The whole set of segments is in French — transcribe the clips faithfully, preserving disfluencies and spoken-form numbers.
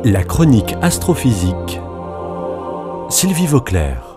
La chronique astrophysique. Sylvie Vauclair.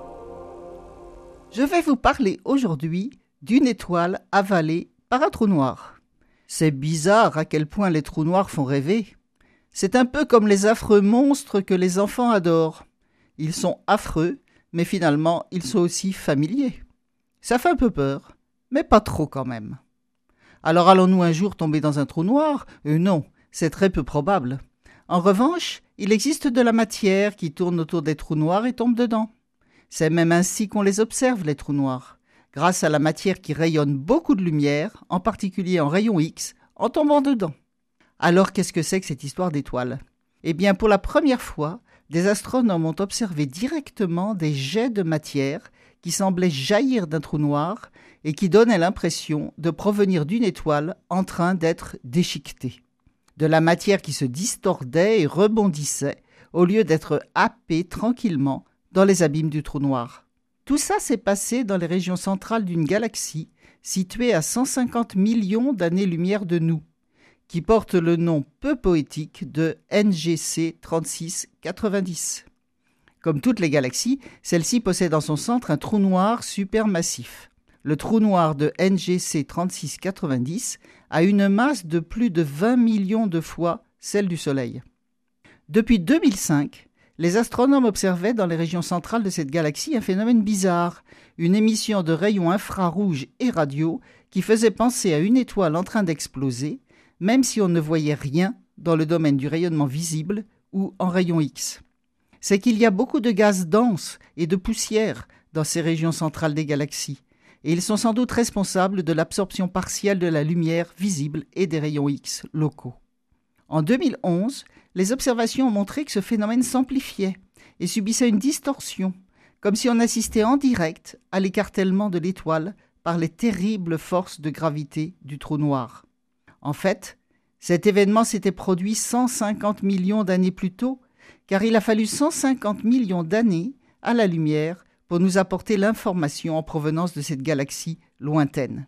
Je vais vous parler aujourd'hui d'une étoile avalée par un trou noir. C'est bizarre à quel point les trous noirs font rêver. C'est un peu comme les affreux monstres que les enfants adorent. Ils sont affreux, mais finalement ils sont aussi familiers. Ça fait un peu peur, mais pas trop quand même. Alors allons-nous un jour tomber dans un trou noir ? Euh, non, c'est très peu probable. En revanche, il existe de la matière qui tourne autour des trous noirs et tombe dedans. C'est même ainsi qu'on les observe, les trous noirs, grâce à la matière qui rayonne beaucoup de lumière, en particulier en rayons X, en tombant dedans. Alors qu'est-ce que c'est que cette histoire d'étoiles ? Eh bien, pour la première fois, des astronomes ont observé directement des jets de matière qui semblaient jaillir d'un trou noir et qui donnaient l'impression de provenir d'une étoile en train d'être déchiquetée. De la matière qui se distordait et rebondissait au lieu d'être happée tranquillement dans les abîmes du trou noir. Tout ça s'est passé dans les régions centrales d'une galaxie située à cent cinquante millions d'années-lumière de nous, qui porte le nom peu poétique de N G C trente-six quatre-vingt-dix. Comme toutes les galaxies, celle-ci possède en son centre un trou noir supermassif. Le trou noir de N G C trente-six quatre-vingt-dix a une masse de plus de vingt millions de fois celle du Soleil. Depuis deux mille cinq, les astronomes observaient dans les régions centrales de cette galaxie un phénomène bizarre, une émission de rayons infrarouges et radio qui faisait penser à une étoile en train d'exploser, même si on ne voyait rien dans le domaine du rayonnement visible ou en rayons X. C'est qu'il y a beaucoup de gaz denses et de poussière dans ces régions centrales des galaxies, et ils sont sans doute responsables de l'absorption partielle de la lumière visible et des rayons X locaux. En deux mille onze, les observations ont montré que ce phénomène s'amplifiait et subissait une distorsion, comme si on assistait en direct à l'écartèlement de l'étoile par les terribles forces de gravité du trou noir. En fait, cet événement s'était produit cent cinquante millions d'années plus tôt, car il a fallu cent cinquante millions d'années à la lumière pour nous apporter l'information en provenance de cette galaxie lointaine.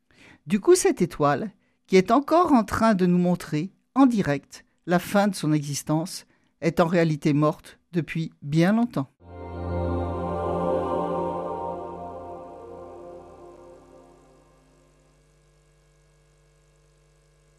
Du coup, cette étoile, qui est encore en train de nous montrer, en direct, la fin de son existence, est en réalité morte depuis bien longtemps.